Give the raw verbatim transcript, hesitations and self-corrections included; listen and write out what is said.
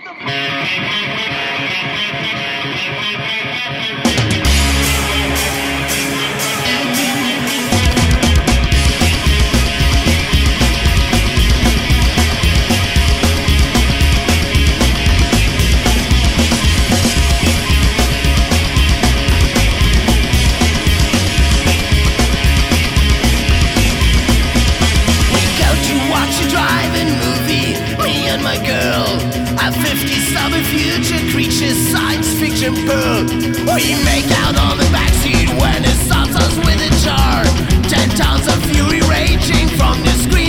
Future creatures, science fiction pearl. We make out on the backseat when it stops us with a jar. Ten tons of fury raging from the screen.